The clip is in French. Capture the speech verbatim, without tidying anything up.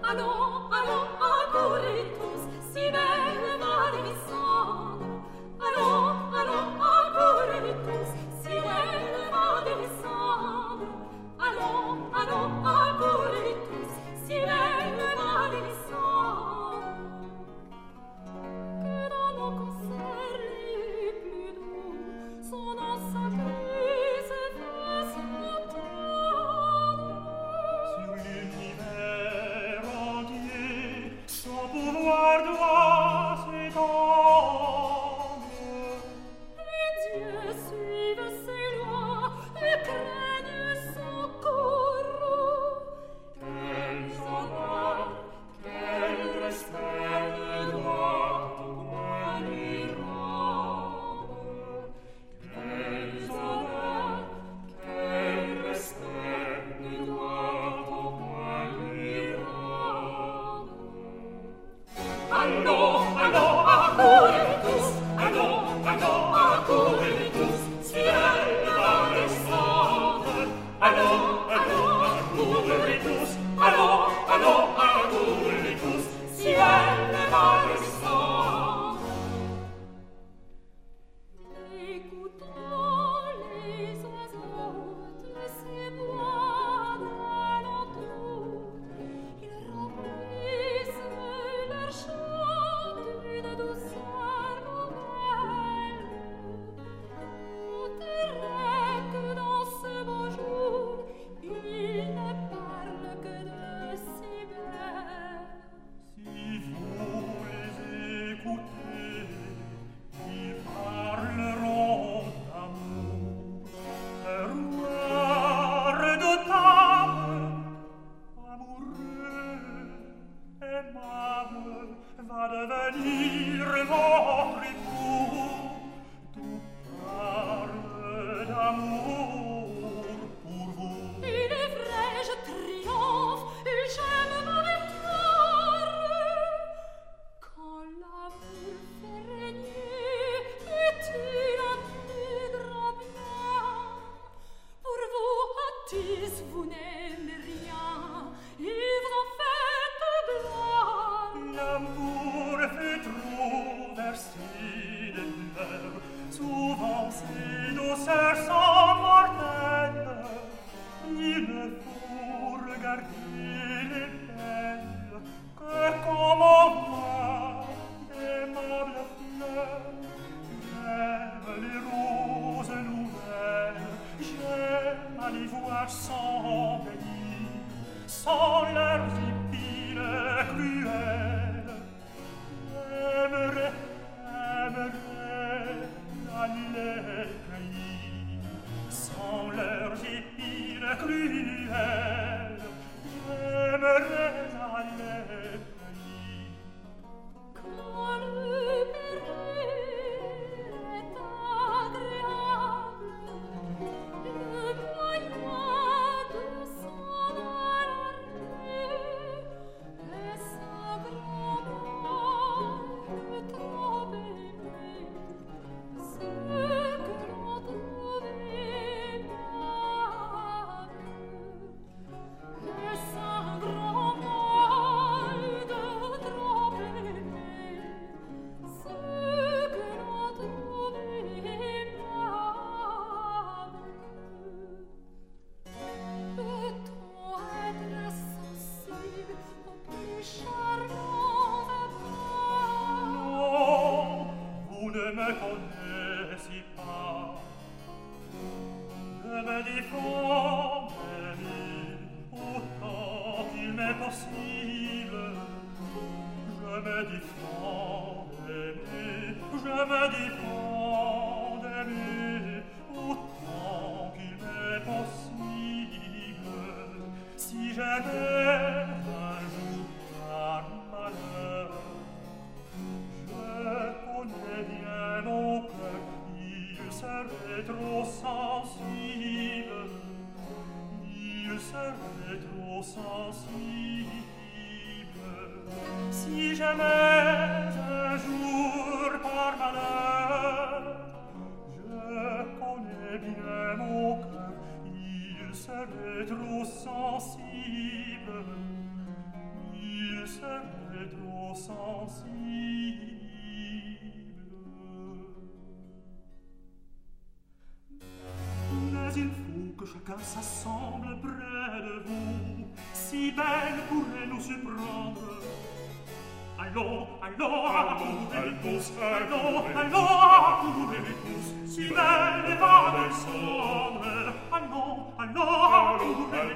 Allons, allons, accourez tous, si belle Valensandre. Allons, allons, accourez tous, si belle Valensandre. Allons, allons, accourez tous, si belle Valensandre. Que dans nos concerts les plus doux, sonnant sa crise et fasse entendre. Sur l'univers entier, son pouvoir doit s'étendre. Les dieux suivent ses lois et craignent son courroux. Quels honneurs, quel respect ne doit-on point lui rendre? Quels honneurs, quel respect ne doit-on point lui rendre? Allons, allons, accourez tous, allons, allons, accourez tous, si belle Valensandre. Allons, allons, accourez tous, allons, allons, accourez tous, Si belle Valensandre. Écoutons les oiseaux de ces bois d'alentour. Ils remplissent leur chant d'une douceur nouvelle. On dirait que dans ce beau jour, ils ne parlent que de si belle. Si vous les écoutez, ils parleront d'amour. Terroir de table, amoureux, aimable, va devenir votre époux. Tout parle d'amour pour vous. Il est vrai, je triomphe et j'aime ma victoire. Quand l'amour fait régner, est-il un plus grand bien? Pour vous, Attis, vous n'aimez rien, il vous en fait gloire. L'amour fait trop verser des pleurs, souvent ses douceurs sont mortelles. Il ne faut regarder les belles que comme on voit d'aimables fleurs. J'aime les roses nouvelles, j'aime à les voir s'embellir, sans leurs épines cruelles. J'aimerais, j'aimerais aller cueillir, sans leurs épines cruelles. J'aimerais aller cueillir. Quand le péril est agréable, le moyen de s'en aller est sa grand-mère trop aimée, ce que l'on trouve aimable est sa grand-mère de trop aimée, ce que l'on trouve aimable. Peut-on être sensible aux plus charmants amants? Non, vous ne me connaissez pas. Je me défends d'aimer autant qu'il m'est possible. Je me défends d'aimer, je me défends d'aimer autant qu'il m'est possible. Si j'aimais un jour par malheur, je connais bien mon cœur, il serait trop sensible, il serait trop sensible. Si j'aimais un jour par malheur, je connais bien mon cœur, il serait trop sensible, est trop sensible. Mais il faut que chacun s'assemble près de vous, si belle pourrait nous surprendre. Allons, allons, à coups et des pouces, allons, allons, à coups et des pouces, si belle et va descendre. Allons, allons, à coups et des